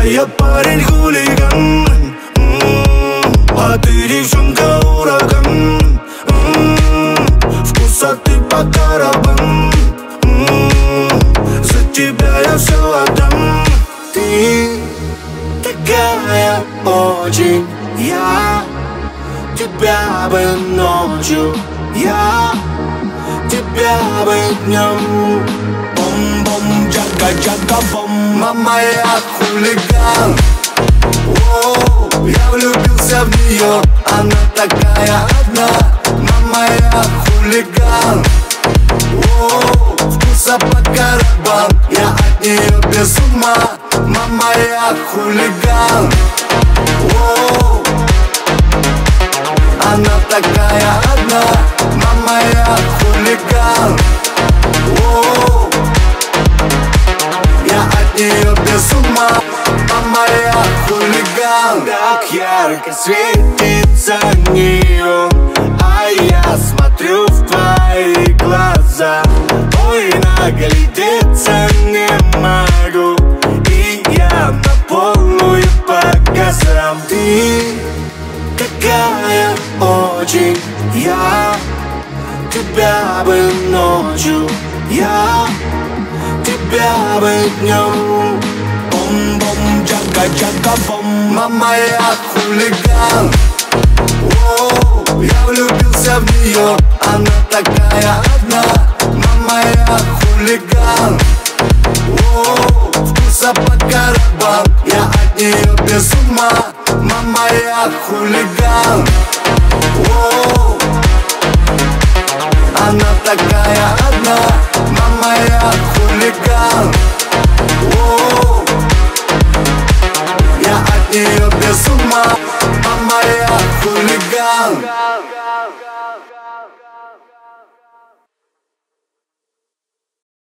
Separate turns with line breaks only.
я парень хулиган, а ты девчонка ураган. Вкуса ты по тарабан, за тебя я все отдам. Ты такая очень, я тебя бы ночью, я тебя бы днем. Бом-бом, джага-джага-бом. Мама, я хулиган. Воу, я влюбился в нее, она такая одна. Мама, я хулиган. Воу, вкуса под карабан, я от нее без ума. Мама, я хулиган. Воу, она такая одна. Мама, я хулиган. Воу, я от нее без ума. Мама, я хулиган. Так ярко светится неон, а я смотрю в твои глаза. Ой, наглядеться не могу, и я на полную по газам. Ты такая очень, я тебя бы ночью, я тебя бы днем. Бом-бом, джага-джага-бом. Мама, я хулиган. Воу, я влюбился в нее, она такая одна. Мама, я хулиган. Воу, вкуса под карабан, я от нее без ума. Мама, я хулиган. Воу, она такая одна. Мама, я хулиган.